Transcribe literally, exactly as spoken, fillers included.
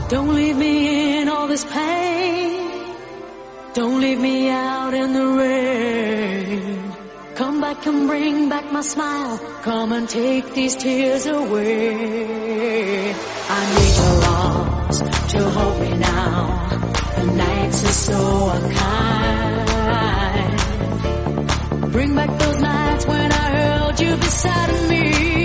Don't leave me in all this pain. Don't leave me out in the rain. Come back and bring back my smile. Come and take these tears away. I need your arms to hold me now. The nights are so unkind. Bring back those nights when I held you beside me.